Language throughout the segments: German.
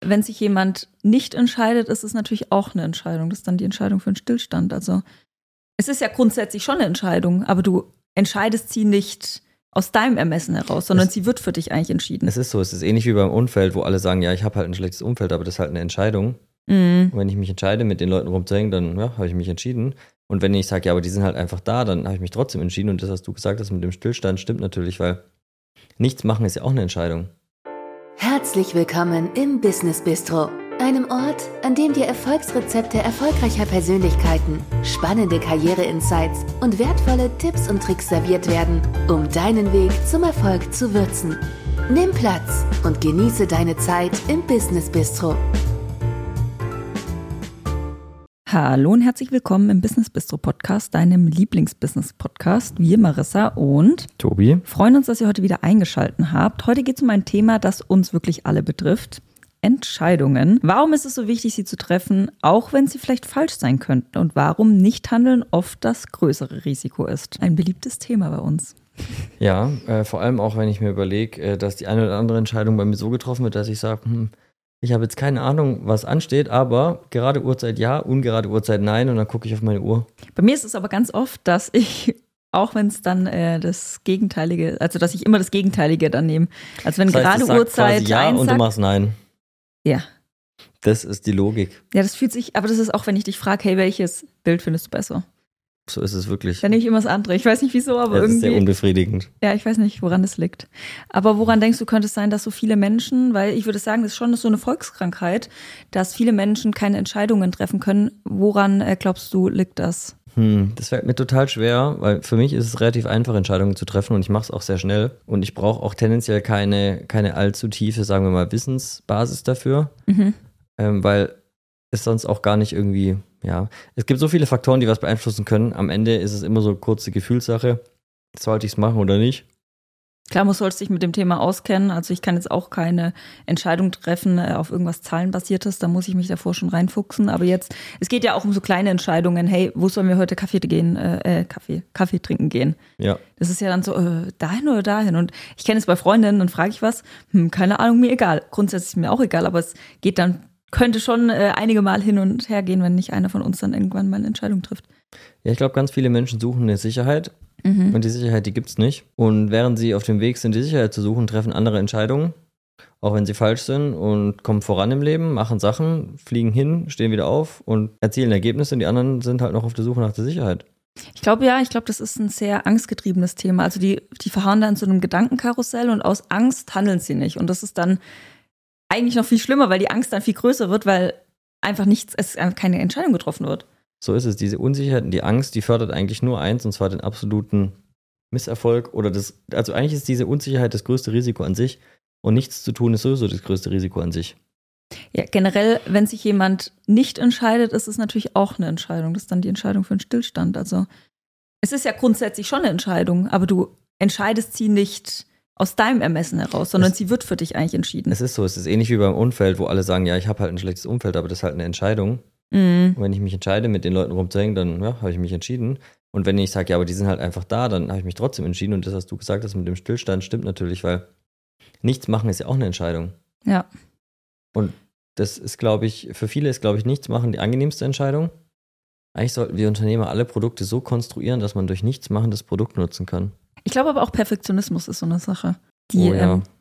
wenn sich jemand nicht entscheidet, ist es natürlich auch eine Entscheidung. Das ist dann die Entscheidung für einen Stillstand. Also es ist ja grundsätzlich schon eine Entscheidung, aber du entscheidest sie nicht aus deinem Ermessen heraus, sondern sie wird für dich eigentlich entschieden. Es ist so, es ist ähnlich wie beim Umfeld, wo alle sagen, ja, ich habe halt ein schlechtes Umfeld, aber das ist halt eine Entscheidung. Und wenn ich mich entscheide, mit den Leuten rumzuhängen, dann habe ich mich entschieden. Und wenn ich sage, ja, aber die sind halt einfach da, dann habe ich mich trotzdem entschieden. Und das, was du gesagt hast mit dem Stillstand, stimmt natürlich, weil nichts machen ist ja auch eine Entscheidung. Herzlich willkommen im Business Bistro, einem Ort, an dem dir Erfolgsrezepte erfolgreicher Persönlichkeiten, spannende Karriere-Insights und wertvolle Tipps und Tricks serviert werden, um deinen Weg zum Erfolg zu würzen. Nimm Platz und genieße deine Zeit im Business Bistro. Hallo und herzlich willkommen im Business Bistro Podcast, deinem Lieblings-Business-Podcast. Wir, Marissa und Tobi, freuen uns, dass ihr heute wieder eingeschaltet habt. Heute geht es um ein Thema, das uns wirklich alle betrifft. Entscheidungen. Warum ist es so wichtig, sie zu treffen, auch wenn sie vielleicht falsch sein könnten? Und warum Nichthandeln oft das größere Risiko ist? Ein beliebtes Thema bei uns. Ja, vor allem auch, wenn ich mir überlege, dass die eine oder andere Entscheidung bei mir so getroffen wird, dass ich sage, ich habe jetzt keine Ahnung, was ansteht, aber gerade Uhrzeit ja, ungerade Uhrzeit nein und dann gucke ich auf meine Uhr. Bei mir ist es aber ganz oft, dass ich, auch wenn es dann das Gegenteilige, also dass ich immer das Gegenteilige dann nehme. Also wenn das heißt, gerade es sagt Uhrzeit quasi ja und du machst nein. Ja. Das ist die Logik. Ja, das fühlt sich, aber das ist auch, wenn ich dich frage, hey, welches Bild findest du besser? So ist es wirklich. Dann nehme ich immer das andere. Ich weiß nicht wieso, aber das irgendwie. ist sehr unbefriedigend. Ja, ich weiß nicht, woran das liegt. Aber woran denkst du, könnte es sein, dass so viele Menschen, weil ich würde sagen, das ist schon so eine Volkskrankheit, dass viele Menschen keine Entscheidungen treffen können. Woran glaubst du, liegt das? Das fällt mir total schwer, weil für mich ist es relativ einfach, Entscheidungen zu treffen und ich mache es auch sehr schnell. Und ich brauche auch tendenziell keine allzu tiefe, sagen wir mal, Wissensbasis dafür, weil es sonst auch gar nicht irgendwie, ja, es gibt so viele Faktoren, die was beeinflussen können. Am Ende ist es immer so eine kurze Gefühlssache, sollte ich es machen oder nicht. Klar, man sollte sich mit dem Thema auskennen. Also ich kann jetzt auch keine Entscheidung treffen auf irgendwas Zahlenbasiertes. Da muss ich mich davor schon reinfuchsen. Aber jetzt, es geht ja auch um so kleine Entscheidungen. Hey, wo sollen wir heute Kaffee trinken gehen? Ja. Das ist ja dann so, dahin oder dahin. Und ich kenne es bei Freundinnen, dann frage ich was. Keine Ahnung, mir egal. Grundsätzlich ist mir auch egal, aber es geht dann, könnte schon einige Mal hin und her gehen, wenn nicht einer von uns dann irgendwann mal eine Entscheidung trifft. Ja, ich glaube, ganz viele Menschen suchen eine Sicherheit. Und die Sicherheit, die gibt's nicht. Und während sie auf dem Weg sind, die Sicherheit zu suchen, treffen andere Entscheidungen, auch wenn sie falsch sind und kommen voran im Leben, machen Sachen, fliegen hin, stehen wieder auf und erzielen Ergebnisse und die anderen sind halt noch auf der Suche nach der Sicherheit. Ich glaube, das ist ein sehr angstgetriebenes Thema. Also die verharren da in so einem Gedankenkarussell und aus Angst handeln sie nicht. Und das ist dann eigentlich noch viel schlimmer, weil die Angst dann viel größer wird, weil einfach keine Entscheidung getroffen wird. So ist es. Diese Unsicherheit und die Angst, die fördert eigentlich nur eins, und zwar den absoluten Misserfolg also eigentlich ist diese Unsicherheit das größte Risiko an sich und nichts zu tun ist sowieso das größte Risiko an sich. Ja, generell, wenn sich jemand nicht entscheidet, ist es natürlich auch eine Entscheidung. Das ist dann die Entscheidung für einen Stillstand. Also es ist ja grundsätzlich schon eine Entscheidung, aber du entscheidest sie nicht aus deinem Ermessen heraus, sondern sie wird für dich eigentlich entschieden. Es ist so, es ist ähnlich wie beim Umfeld, wo alle sagen, ja, ich habe halt ein schlechtes Umfeld, aber das ist halt eine Entscheidung. Und wenn ich mich entscheide, mit den Leuten rumzuhängen, dann habe ich mich entschieden. Und wenn ich sage, ja, aber die sind halt einfach da, dann habe ich mich trotzdem entschieden. Und das, was du gesagt hast mit dem Stillstand, stimmt natürlich, weil nichts machen ist ja auch eine Entscheidung. Ja. Und das ist, glaube ich, für viele ist, glaube ich, nichts machen die angenehmste Entscheidung. Eigentlich sollten wir Unternehmer alle Produkte so konstruieren, dass man durch nichts machen das Produkt nutzen kann. Ich glaube aber auch Perfektionismus ist so eine Sache, die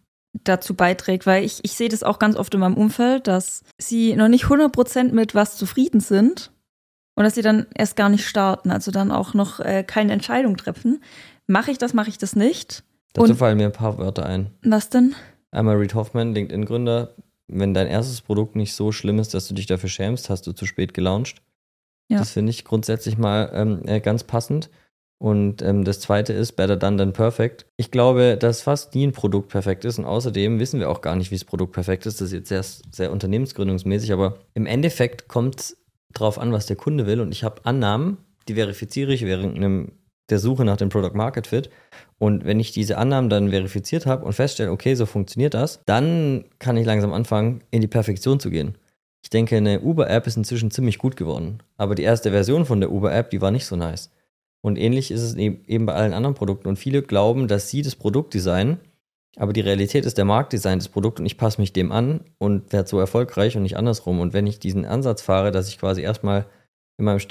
dazu beiträgt, weil ich sehe das auch ganz oft in meinem Umfeld, dass sie noch nicht 100% mit was zufrieden sind und dass sie dann erst gar nicht starten, also dann auch noch keine Entscheidung treffen. Mache ich das nicht? Dazu fallen mir ein paar Wörter ein. Was denn? Einmal Reid Hoffman, LinkedIn-Gründer. Wenn dein erstes Produkt nicht so schlimm ist, dass du dich dafür schämst, hast du zu spät gelauncht. Ja. Das finde ich grundsätzlich mal ganz passend. Und das zweite ist better done than perfect. Ich glaube, dass fast nie ein Produkt perfekt ist und außerdem wissen wir auch gar nicht, wie das Produkt perfekt ist. Das ist jetzt sehr, sehr unternehmensgründungsmäßig, aber im Endeffekt kommt es drauf an, was der Kunde will und ich habe Annahmen, die verifiziere ich während der Suche nach dem Product Market Fit und wenn ich diese Annahmen dann verifiziert habe und feststelle, okay, so funktioniert das, dann kann ich langsam anfangen, in die Perfektion zu gehen. Ich denke, eine Uber-App ist inzwischen ziemlich gut geworden, aber die erste Version von der Uber-App, die war nicht so nice. Und ähnlich ist es eben bei allen anderen Produkten. Und viele glauben, dass sie das Produkt designen Aber die Realität ist der Marktdesign des Produkts und ich passe mich dem an und werde so erfolgreich und nicht andersrum. Und wenn ich diesen Ansatz fahre, dass ich quasi erstmal in meinem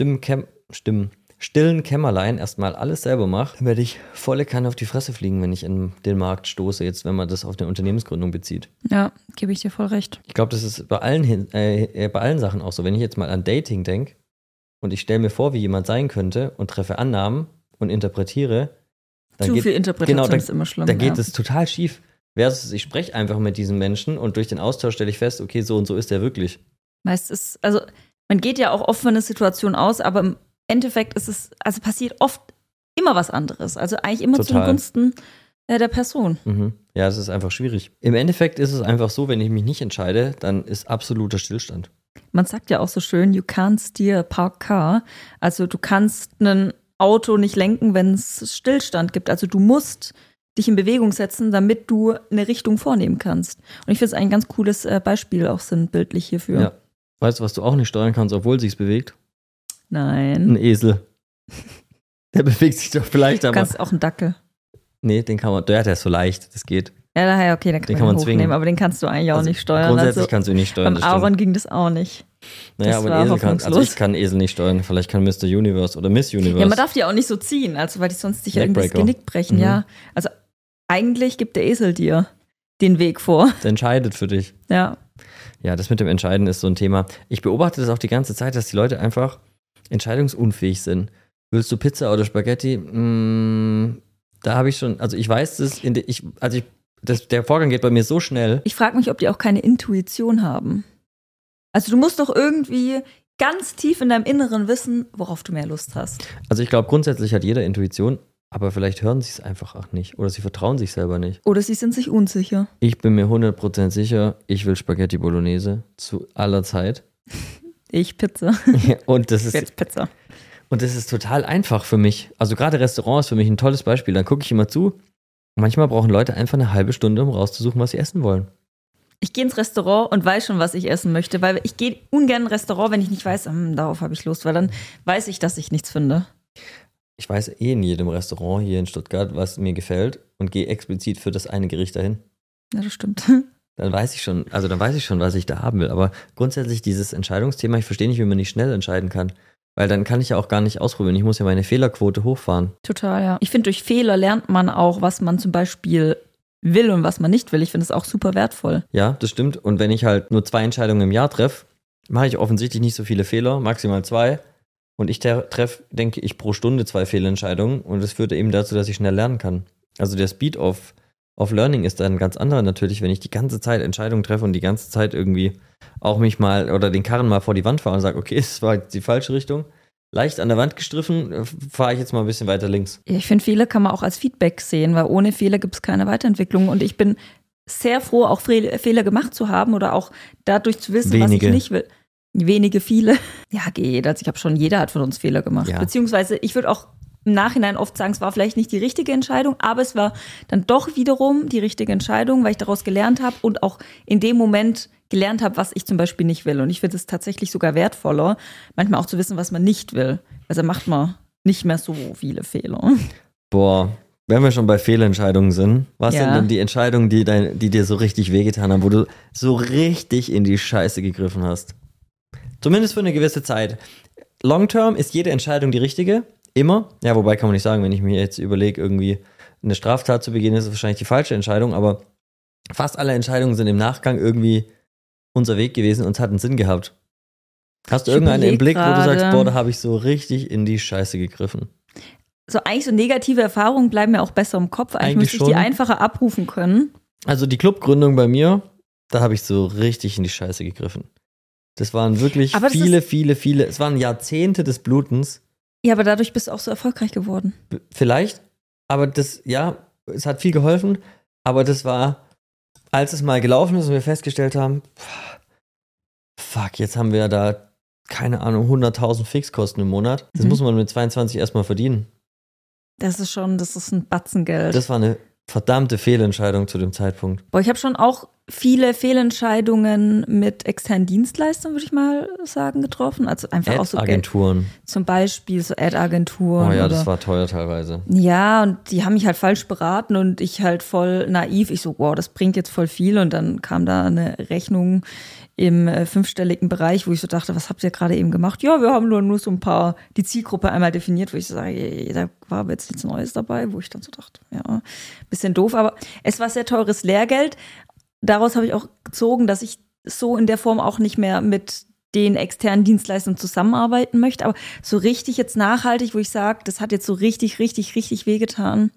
stillen Kämmerlein erstmal alles selber mache, dann werde ich volle Kanne auf die Fresse fliegen, wenn ich in den Markt stoße, jetzt wenn man das auf eine Unternehmensgründung bezieht. Ja, gebe ich dir voll recht. Ich glaube, das ist bei allen Sachen auch so. Wenn ich jetzt mal an Dating denke und ich stelle mir vor, wie jemand sein könnte und treffe Annahmen und interpretiere, dann viel Interpretation ist immer schlimm. Da geht es total schief. Versus ich spreche einfach mit diesem Menschen und durch den Austausch stelle ich fest, okay, so und so ist der wirklich. Meistens, also man geht ja auch oft von einer Situation aus, aber im Endeffekt ist es, also passiert oft immer was anderes. Also eigentlich immer zu den Gunsten der Person. Mhm. Ja, es ist einfach schwierig. Im Endeffekt ist es einfach so, wenn ich mich nicht entscheide, dann ist absoluter Stillstand. Man sagt ja auch so schön, you can't steer a parked car. Also du kannst ein Auto nicht lenken, wenn es Stillstand gibt. Also du musst dich in Bewegung setzen, damit du eine Richtung vornehmen kannst. Und ich finde es ein ganz cooles Beispiel auch sinnbildlich hierfür. Ja. Weißt du, was du auch nicht steuern kannst, obwohl sich's bewegt? Nein. Ein Esel. Der bewegt sich doch vielleicht, aber... Du kannst auch einen Dackel. Nee, den kann man... Ja, der ist so leicht, das geht. Ja, daher, okay, den kann man hochnehmen, aber den kannst du eigentlich auch nicht steuern. Grundsätzlich kannst du ihn nicht steuern. Beim Aaron ging das auch nicht. Naja, aber ein Esel kann... Also ich kann Esel nicht steuern. Vielleicht kann Mr. Universe oder Miss Universe. Ja, man darf die auch nicht so ziehen, also weil die sonst dich irgendwie das Genick brechen, ja. Also eigentlich gibt der Esel dir den Weg vor. Der entscheidet für dich. Ja. Ja, das mit dem Entscheiden ist so ein Thema. Ich beobachte das auch die ganze Zeit, dass die Leute einfach entscheidungsunfähig sind. Willst du Pizza oder Spaghetti? Da habe ich schon, also ich weiß das, der Vorgang geht bei mir so schnell. Ich frage mich, ob die auch keine Intuition haben. Also du musst doch irgendwie ganz tief in deinem Inneren wissen, worauf du mehr Lust hast. Also ich glaube, grundsätzlich hat jeder Intuition, aber vielleicht hören sie es einfach auch nicht. Oder sie vertrauen sich selber nicht. Oder sie sind sich unsicher. Ich bin mir 100% sicher, ich will Spaghetti Bolognese zu aller Zeit. Ich Pizza. Und das ist jetzt Pizza. Und das ist total einfach für mich. Also gerade Restaurant ist für mich ein tolles Beispiel. Dann gucke ich immer zu. Manchmal brauchen Leute einfach eine halbe Stunde, um rauszusuchen, was sie essen wollen. Ich gehe ins Restaurant und weiß schon, was ich essen möchte, weil ich gehe ungern in ein Restaurant, wenn ich nicht weiß, darauf habe ich Lust, weil dann weiß ich, dass ich nichts finde. Ich weiß in jedem Restaurant hier in Stuttgart, was mir gefällt und gehe explizit für das eine Gericht dahin. Ja, das stimmt. Dann weiß ich schon, was ich da haben will. Aber grundsätzlich dieses Entscheidungsthema, ich verstehe nicht, wie man nicht schnell entscheiden kann. Weil dann kann ich ja auch gar nicht ausprobieren. Ich muss ja meine Fehlerquote hochfahren. Total, ja. Ich finde, durch Fehler lernt man auch, was man zum Beispiel will und was man nicht will. Ich finde es auch super wertvoll. Ja, das stimmt. Und wenn ich halt nur 2 Entscheidungen im Jahr treffe, mache ich offensichtlich nicht so viele Fehler, maximal 2. Und ich treffe, denke ich, pro Stunde 2 Fehlentscheidungen. Und das führt eben dazu, dass ich schnell lernen kann. Also der Speed of Learning ist dann ganz anderer natürlich, wenn ich die ganze Zeit Entscheidungen treffe und die ganze Zeit irgendwie auch mich mal oder den Karren mal vor die Wand fahre und sage, okay, es war jetzt die falsche Richtung. Leicht an der Wand gestriffen, fahre ich jetzt mal ein bisschen weiter links. Ich finde, Fehler kann man auch als Feedback sehen, weil ohne Fehler gibt es keine Weiterentwicklung. Und ich bin sehr froh, auch Fehler gemacht zu haben oder auch dadurch zu wissen, was ich nicht will. Viele. Ja, geht. Also jeder hat von uns Fehler gemacht. Ja. Beziehungsweise ich würde auch im Nachhinein oft sagen, es war vielleicht nicht die richtige Entscheidung, aber es war dann doch wiederum die richtige Entscheidung, weil ich daraus gelernt habe und auch in dem Moment gelernt habe, was ich zum Beispiel nicht will. Und ich finde es tatsächlich sogar wertvoller, manchmal auch zu wissen, was man nicht will. Also macht man nicht mehr so viele Fehler. Boah, wenn wir schon bei Fehlentscheidungen sind, was sind denn die Entscheidungen, die dir so richtig wehgetan haben, wo du so richtig in die Scheiße gegriffen hast? Zumindest für eine gewisse Zeit. Long term ist jede Entscheidung die richtige. Immer. Ja, wobei kann man nicht sagen, wenn ich mir jetzt überlege, irgendwie eine Straftat zu begehen, ist es wahrscheinlich die falsche Entscheidung, aber fast alle Entscheidungen sind im Nachgang irgendwie unser Weg gewesen und es hat einen Sinn gehabt. Hast du irgendeinen im Blick, wo du sagst, boah, da habe ich so richtig in die Scheiße gegriffen? So eigentlich so negative Erfahrungen bleiben mir auch besser im Kopf. Eigentlich müsste ich die einfacher abrufen können. Also die Clubgründung bei mir, da habe ich so richtig in die Scheiße gegriffen. Das waren wirklich viele, es waren Jahrzehnte des Blutens. Ja, aber dadurch bist du auch so erfolgreich geworden. Vielleicht, aber es hat viel geholfen, aber das war, als es mal gelaufen ist und wir festgestellt haben, fuck, jetzt haben wir da, keine Ahnung, 100.000 Fixkosten im Monat. Das muss man mit 22 erstmal verdienen. Das ist ein Batzengeld. Das war eine verdammte Fehlentscheidung zu dem Zeitpunkt. Boah, ich habe schon auch viele Fehlentscheidungen mit externen Dienstleistern, würde ich mal sagen, getroffen. Also einfach auch so Ad-Agenturen. Zum Beispiel so Ad-Agenturen. Oh ja, das war teuer teilweise. Ja, und die haben mich halt falsch beraten und ich halt voll naiv. Ich so, wow, das bringt jetzt voll viel. Und dann kam da eine Rechnung im 5-stelligen Bereich, wo ich so dachte, was habt ihr gerade eben gemacht? Ja, wir haben nur so ein paar, die Zielgruppe einmal definiert, wo ich so sage, da war aber jetzt nichts Neues dabei, wo ich dann so dachte, ja, bisschen doof. Aber es war sehr teures Lehrgeld. Daraus habe ich auch gezogen, dass ich so in der Form auch nicht mehr mit den externen Dienstleistern zusammenarbeiten möchte. Aber so richtig jetzt nachhaltig, wo ich sage, das hat jetzt so richtig wehgetan.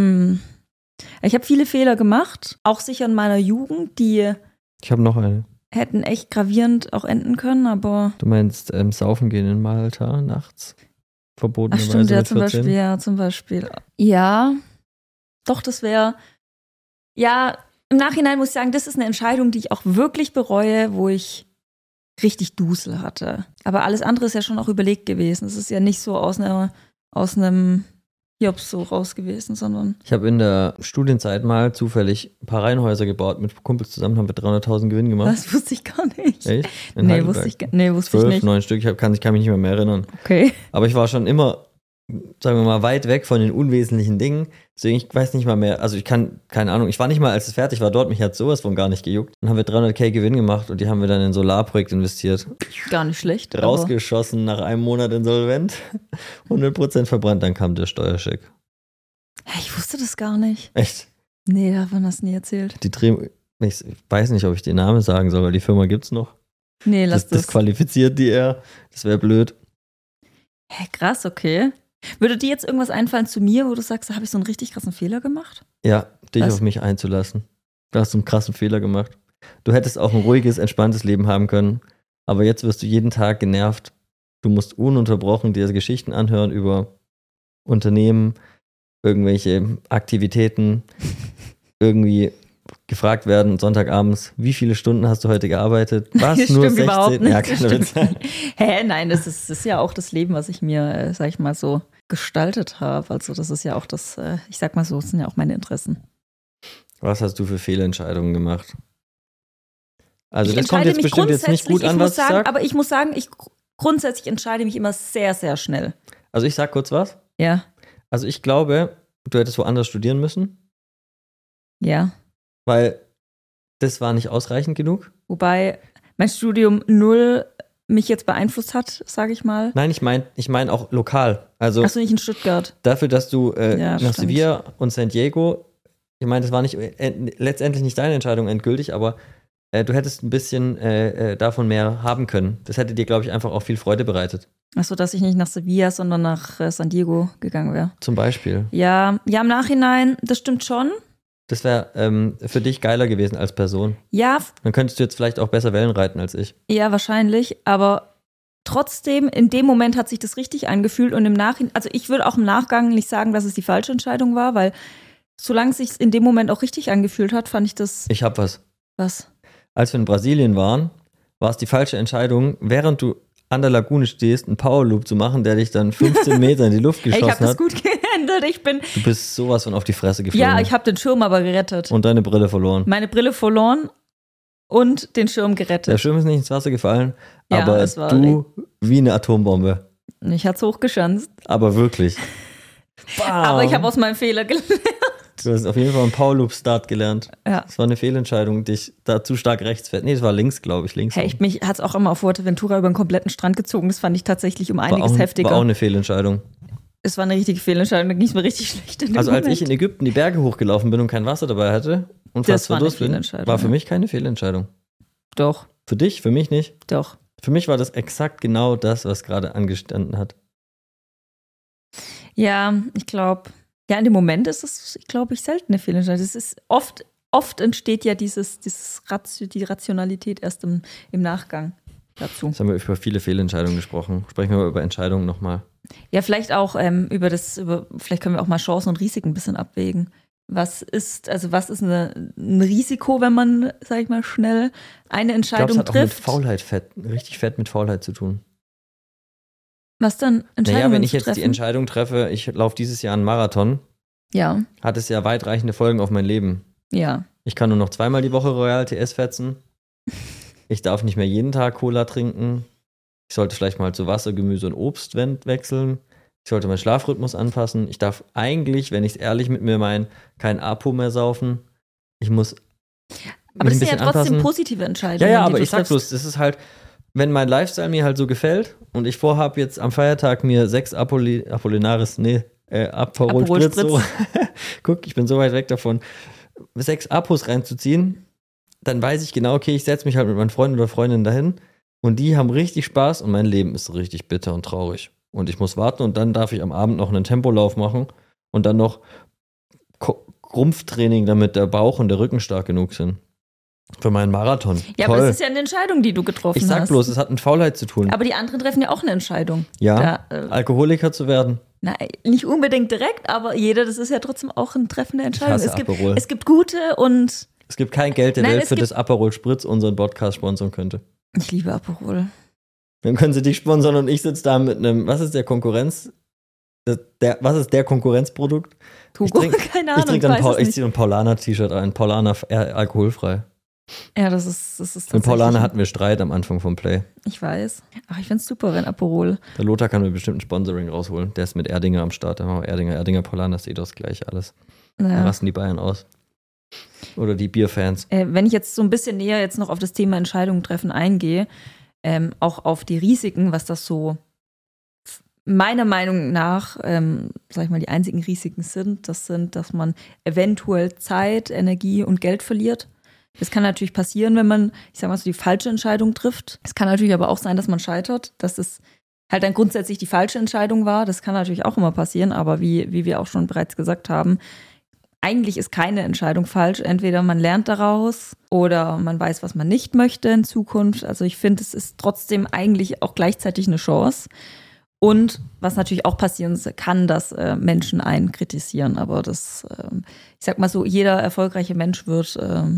Ich habe viele Fehler gemacht, auch sicher in meiner Jugend, die Ich habe noch eine. hätten echt gravierend auch enden können, aber... Du meinst saufen gehen in Malta nachts? Verbotenerweise stimmt, ja, mit 14? zum Beispiel. Ja, doch, das wäre... Ja, im Nachhinein muss ich sagen, das ist eine Entscheidung, die ich auch wirklich bereue, wo ich richtig Dusel hatte. Aber alles andere ist ja schon auch überlegt gewesen. Es ist ja nicht so aus einem Jobs so raus gewesen, sondern... Ich habe in der Studienzeit mal zufällig ein paar Reihenhäuser gebaut. Mit Kumpels zusammen haben wir 300.000 Gewinn gemacht. Das wusste ich gar nicht. Echt? Nee, wusste ich nicht. 12, 9 Stück, ich kann mich nicht mehr erinnern. Okay. Aber ich war schon immer, sagen wir mal, weit weg von den unwesentlichen Dingen. Deswegen, ich weiß nicht mal mehr, also ich kann, keine Ahnung, ich war nicht mal, als es fertig war, dort, mich hat sowas von gar nicht gejuckt. Dann haben wir 300.000 Gewinn gemacht und die haben wir dann in ein Solarprojekt investiert. Gar nicht schlecht. Rausgeschossen, nach einem Monat insolvent, 100% verbrannt, dann kam der Steuerscheck. Ich wusste das gar nicht. Echt? Nee, davon hast du nie erzählt. Ich weiß nicht, ob ich den Namen sagen soll, weil die Firma gibt's noch. Nee, lass das. Das qualifiziert die eher. Das wäre blöd. Hä, krass, okay. Würde dir jetzt irgendwas einfallen zu mir, wo du sagst, da habe ich so einen richtig krassen Fehler gemacht? Ja, dich Was? auf mich einzulassen. Du hast einen krassen Fehler gemacht. Du hättest auch ein ruhiges, entspanntes Leben haben können, aber jetzt wirst du jeden Tag genervt. Du musst ununterbrochen dir Geschichten anhören über Unternehmen, irgendwelche Aktivitäten, irgendwie gefragt werden Sonntagabends, wie viele Stunden hast du heute gearbeitet? Was? Nur Stimmt 16? überhaupt nicht. Ja, keine Witz. Hä, nein, das ist ja auch das Leben, was ich mir, sag ich mal, so gestaltet habe. Also das ist ja auch das, ich sag mal so, das sind ja auch meine Interessen. Was hast du für Fehlentscheidungen gemacht? Also Ich das kommt entscheide jetzt mich bestimmt jetzt nicht gut grundsätzlich, an, was ich sage. aber ich muss sagen, ich grundsätzlich entscheide mich immer sehr, sehr schnell. Also ich sag kurz was. Ja, Also ich glaube, du hättest woanders studieren müssen, ja. weil das war nicht ausreichend genug. Wobei mein Studium null mich jetzt beeinflusst hat, sage ich mal. Nein, ich mein auch lokal. Also Achso, nicht in Stuttgart. dafür, dass du Ja, nach stimmt. Sevilla und San Diego, ich meine, das war nicht letztendlich nicht deine Entscheidung endgültig, aber du hättest ein bisschen davon mehr haben können. Das hätte dir, glaube ich, einfach auch viel Freude bereitet. Achso, dass ich nicht nach Sevilla, sondern nach San Diego gegangen wäre. Zum Beispiel. Ja, im Nachhinein, das stimmt schon. Das wäre für dich geiler gewesen als Person. Ja, Dann könntest du jetzt vielleicht auch besser Wellen reiten als ich. ja, wahrscheinlich, aber trotzdem, in dem Moment hat sich das richtig angefühlt und im Nachhinein, also ich würde auch im Nachgang nicht sagen, dass es die falsche Entscheidung war, weil solange es sich in dem Moment auch richtig angefühlt hat, fand ich das, Ich hab was. was? Als wir in Brasilien waren, war es die falsche Entscheidung, während du an der Lagune stehst, einen Powerloop zu machen, der dich dann 15 Meter in die Luft Ey, ich geschossen habe das hat. gut geändert, Du bist sowas von auf die Fresse geflogen. ja, ich habe den Schirm aber gerettet. Und deine Brille verloren. Meine Brille verloren und den Schirm Der gerettet. Schirm ist nicht ins Wasser gefallen, Ja, aber es war du wie eine Atombombe. Ich hatte es hochgeschanzt, Aber wirklich. Bam. aber ich habe aus meinem Fehler gelernt. Du hast auf jeden Fall einen Powerloop-Start gelernt. Ja. Das war eine Fehlentscheidung, dich da zu stark rechts fährt. Nee, das war links, glaube ich, links. Hey, mich hat es auch immer auf Fuerteventura über den kompletten Strand gezogen. Das fand ich tatsächlich um einiges war heftiger. auch eine Fehlentscheidung. Es war eine richtige Fehlentscheidung, da ging es mir richtig schlecht. In dem Also als Moment. ich in Ägypten die Berge hochgelaufen bin und kein Wasser dabei hatte und Das fast war eine verdurst bin, Fehlentscheidung, war für ja. mich keine Fehlentscheidung. Doch, Für dich, für mich nicht. doch. Für mich war das exakt genau das, was gerade angestanden hat. Ja, ich glaube, ja, in dem Moment ist es, glaube ich, selten eine Fehlentscheidung. Das ist oft entsteht ja die Rationalität erst im Nachgang dazu. Jetzt haben wir über viele Fehlentscheidungen gesprochen. Sprechen wir mal über Entscheidungen nochmal. Ja, vielleicht auch vielleicht können wir auch mal Chancen und Risiken ein bisschen abwägen. Was ist ein Risiko, wenn man, sag ich mal, schnell eine Ich glaube, Entscheidung es hat trifft? auch mit Faulheit, richtig fett mit Faulheit zu tun. Was dann? Entscheidungen Naja, wenn ich zu jetzt die treffen? Entscheidung treffe, ich laufe dieses Jahr einen Marathon, Ja, hat es ja weitreichende Folgen auf mein Leben. ja. Ich kann nur noch 2-mal die Woche Royal TS fetzen. Ich darf nicht mehr jeden Tag Cola trinken. Ich sollte vielleicht mal zu Wasser, Gemüse und Obst wechseln. Ich sollte meinen Schlafrhythmus anpassen. Ich darf eigentlich, wenn ich es ehrlich mit mir meine, kein Apo mehr saufen. Ich muss aber das sind ja trotzdem positive Entscheidungen. Ja, aber ich sag bloß, das ist halt, wenn mein Lifestyle mir halt so gefällt und ich vorhabe jetzt am Feiertag mir 6 Aperol Spritz. So. Guck, ich bin so weit weg davon, 6 Apos reinzuziehen, dann weiß ich genau, okay, ich setze mich halt mit meinen Freunden oder Freundinnen dahin und die haben richtig Spaß und mein Leben ist richtig bitter und traurig. Und ich muss warten und dann darf ich am Abend noch einen Tempolauf machen und dann noch Rumpftraining, damit der Bauch und der Rücken stark genug sind. Für meinen Marathon. Ja, Toll. aber das ist ja eine Entscheidung, die du getroffen hast. Ich sag bloß, es hat mit Faulheit zu tun. Aber die anderen treffen ja auch eine Entscheidung. Ja, Alkoholiker zu werden. Nein, nicht unbedingt direkt, aber das ist ja trotzdem auch eine treffende Entscheidung. Es gibt gute und... Es gibt kein Geld der Welt, für das Aperol Spritz unseren Podcast sponsern könnte. Ich liebe Aperol. Dann können sie dich sponsern und ich sitze da mit einem, was ist der Konkurrenz? Was ist der Konkurrenzprodukt? Keine Ahnung, ich ziehe ein Paulaner-T-Shirt ein. Paulaner alkoholfrei. Ja, das ist tatsächlich. Mit Paulaner hatten wir Streit am Anfang vom Play. Ich weiß. Ach, ich find's super, wenn Aperol. Der Lothar kann mir bestimmt ein Sponsoring rausholen. Der ist mit Erdinger am Start. Erdinger, Paulaner, das ist das gleiche alles. Da rasten die Bayern aus. Oder die Bierfans. Wenn ich jetzt so ein bisschen näher jetzt noch auf das Thema Entscheidungen treffen eingehe, auch auf die Risiken, was das so meiner Meinung nach, sag ich mal, die einzigen Risiken sind, dass man eventuell Zeit, Energie und Geld verliert. Das kann natürlich passieren, wenn man, ich sag mal so, die falsche Entscheidung trifft. Es kann natürlich aber auch sein, dass man scheitert, dass es halt dann grundsätzlich die falsche Entscheidung war. Das kann natürlich auch immer passieren, aber wie wir auch schon bereits gesagt haben, eigentlich ist keine Entscheidung falsch. Entweder man lernt daraus oder man weiß, was man nicht möchte in Zukunft. Also ich finde, es ist trotzdem eigentlich auch gleichzeitig eine Chance. Und was natürlich auch passieren kann, dass Menschen einen kritisieren. Aber das, ich sag mal so, jeder erfolgreiche Mensch wird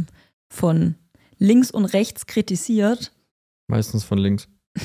von links und rechts kritisiert. Meistens von links.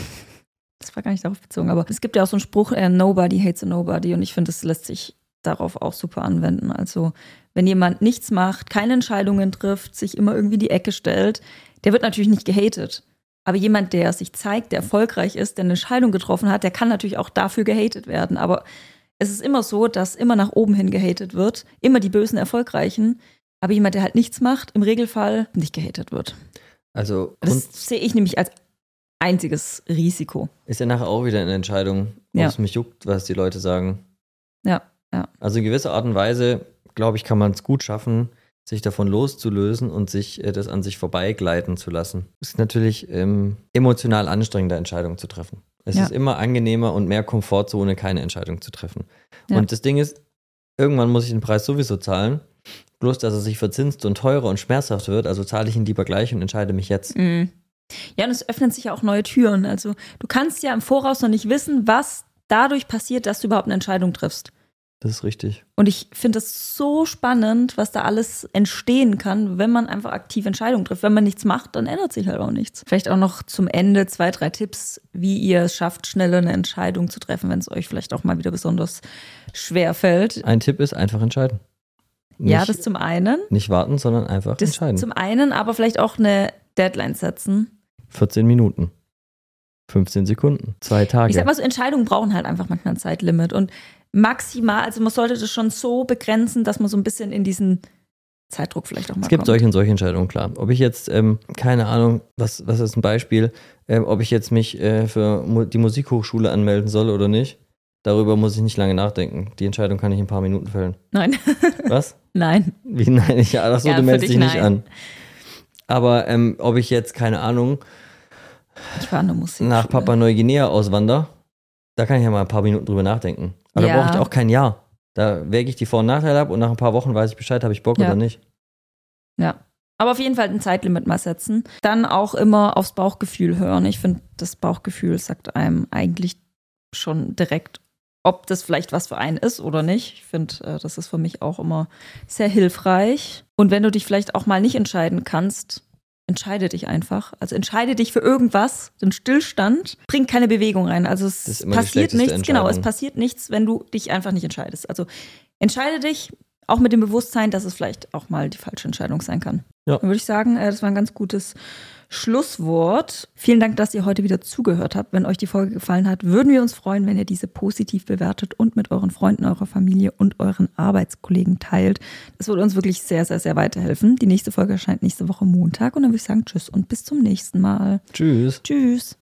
Das war gar nicht darauf bezogen, aber es gibt ja auch so einen Spruch, nobody hates a nobody. Und ich finde, das lässt sich darauf auch super anwenden. Also wenn jemand nichts macht, keine Entscheidungen trifft, sich immer irgendwie in die Ecke stellt, der wird natürlich nicht gehatet. Aber jemand, der sich zeigt, der erfolgreich ist, der eine Entscheidung getroffen hat, der kann natürlich auch dafür gehatet werden. Aber es ist immer so, dass immer nach oben hin gehatet wird, immer die bösen Erfolgreichen. Aber jemand, der halt nichts macht, im Regelfall nicht gehatet wird. Also das sehe ich nämlich als einziges Risiko. Ist ja nachher auch wieder eine Entscheidung, ob es mich juckt, was die Leute sagen. Ja. Also in gewisser Art und Weise, glaube ich, kann man es gut schaffen, sich davon loszulösen und sich das an sich vorbeigleiten zu lassen. Es ist natürlich emotional anstrengender, Entscheidungen zu treffen. Es ist immer angenehmer und mehr Komfortzone, keine Entscheidung zu treffen. Ja. Und das Ding ist, irgendwann muss ich den Preis sowieso zahlen, bloß dass er sich verzinst und teurer und schmerzhaft wird, also zahle ich ihn lieber gleich und entscheide mich jetzt. Mhm. Ja, und es öffnen sich ja auch neue Türen. Also du kannst ja im Voraus noch nicht wissen, was dadurch passiert, dass du überhaupt eine Entscheidung triffst. Das ist richtig. Und ich finde es so spannend, was da alles entstehen kann, wenn man einfach aktiv Entscheidungen trifft. Wenn man nichts macht, dann ändert sich halt auch nichts. Vielleicht auch noch zum Ende 2, 3 Tipps, wie ihr es schafft, schneller eine Entscheidung zu treffen, wenn es euch vielleicht auch mal wieder besonders schwer fällt. Ein Tipp ist einfach entscheiden. Das zum einen. Nicht warten, sondern einfach entscheiden. Zum einen, aber vielleicht auch eine Deadline setzen. 14 Minuten. 15 Sekunden. 2 Tage. Ich sag mal so, Entscheidungen brauchen halt einfach manchmal ein Zeitlimit. Und maximal, also man sollte das schon so begrenzen, dass man so ein bisschen in diesen Zeitdruck vielleicht auch mal kommt. Es gibt solche und solche Entscheidungen, klar. Ob ich jetzt, keine Ahnung, was ist ein Beispiel, ob ich jetzt mich für die Musikhochschule anmelden soll oder nicht, darüber muss ich nicht lange nachdenken. Die Entscheidung kann ich in ein paar Minuten fällen. Nein. Was? Nein. Wie nein? Achso, du meldest dich nicht an. Aber ob ich jetzt, keine Ahnung, nach Papua-Neuguinea auswandere, da kann ich ja mal ein paar Minuten drüber nachdenken. Aber da brauche ich auch kein Jahr. Da wäge ich die Vor- und Nachteile ab und nach ein paar Wochen weiß ich Bescheid, habe ich Bock oder nicht. Ja, aber auf jeden Fall ein Zeitlimit mal setzen. Dann auch immer aufs Bauchgefühl hören. Ich finde, das Bauchgefühl sagt einem eigentlich schon direkt, ob das vielleicht was für einen ist oder nicht. Ich finde, das ist für mich auch immer sehr hilfreich. Und wenn du dich vielleicht auch mal nicht entscheiden kannst, entscheide dich einfach. Also entscheide dich für irgendwas. Den Stillstand bringt keine Bewegung rein. Also es passiert nichts. Genau, es passiert nichts, wenn du dich einfach nicht entscheidest. Also entscheide dich, auch mit dem Bewusstsein, dass es vielleicht auch mal die falsche Entscheidung sein kann. Ja. Dann würde ich sagen, das war ein ganz gutes Schlusswort. Vielen Dank, dass ihr heute wieder zugehört habt. Wenn euch die Folge gefallen hat, würden wir uns freuen, wenn ihr diese positiv bewertet und mit euren Freunden, eurer Familie und euren Arbeitskollegen teilt. Das würde uns wirklich sehr, sehr, sehr weiterhelfen. Die nächste Folge erscheint nächste Woche Montag und dann würde ich sagen, tschüss und bis zum nächsten Mal. Tschüss. Tschüss.